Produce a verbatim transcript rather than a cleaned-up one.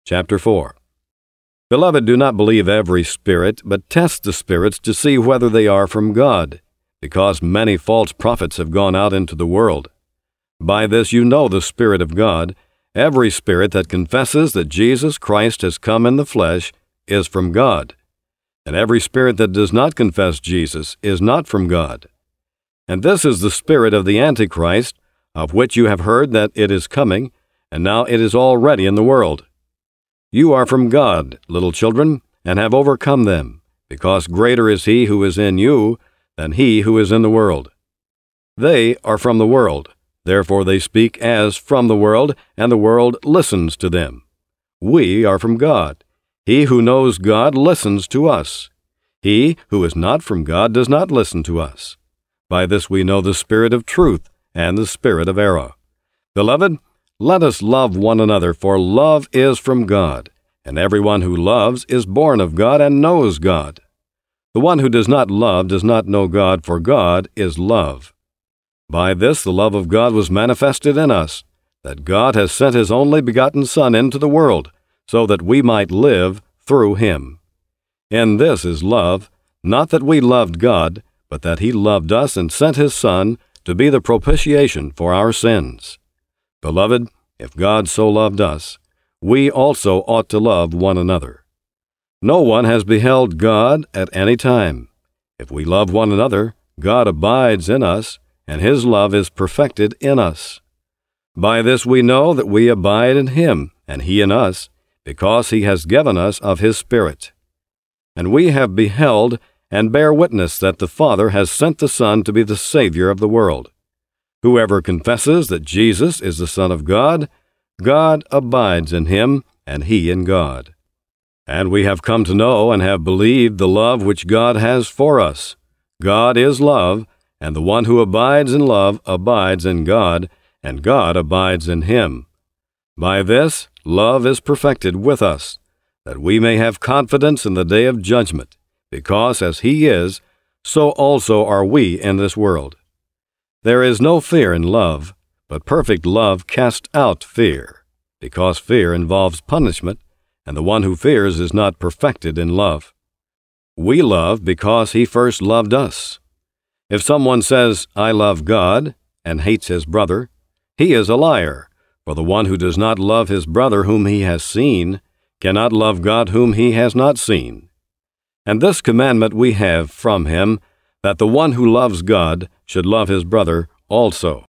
Chapter four. Beloved, do not believe every spirit, but test the spirits to see whether they are from God, because many false prophets have gone out into the world. By this you know the Spirit of God. Every spirit that confesses that Jesus Christ has come in the flesh is from God, and every spirit that does not confess Jesus is not from God. And this is the spirit of the Antichrist, of which you have heard that it is coming, and now it is already in the world. You are from God, little children, and have overcome them, because greater is he who is in you than he who is in the world. They are from the world, therefore they speak as from the world, and the world listens to them. We are from God. He who knows God listens to us. He who is not from God does not listen to us. By this we know the spirit of truth and the spirit of error. Beloved, let us love one another, for love is from God, and everyone who loves is born of God and knows God. The one who does not love does not know God, for God is love. By this the love of God was manifested in us, that God has sent his only begotten Son into the world, so that we might live through him. In this is love, not that we loved God, but that he loved us and sent his Son to be the propitiation for our sins. Beloved, if God so loved us, we also ought to love one another. No one has beheld God at any time. If we love one another, God abides in us, and his love is perfected in us. By this we know that we abide in him, and he in us, because he has given us of his Spirit. And we have beheld and bear witness that the Father has sent the Son to be the Savior of the world. Whoever confesses that Jesus is the Son of God, God abides in him, and he in God. And we have come to know and have believed the love which God has for us. God is love, and the one who abides in love abides in God, and God abides in him. By this love is perfected with us, that we may have confidence in the day of judgment, because as he is, so also are we in this world. There is no fear in love, but perfect love casts out fear, because fear involves punishment, and the one who fears is not perfected in love. We love because he first loved us. If someone says, "I love God," and hates his brother, he is a liar, for the one who does not love his brother whom he has seen cannot love God whom he has not seen. And this commandment we have from him, that the one who loves God should love his brother also.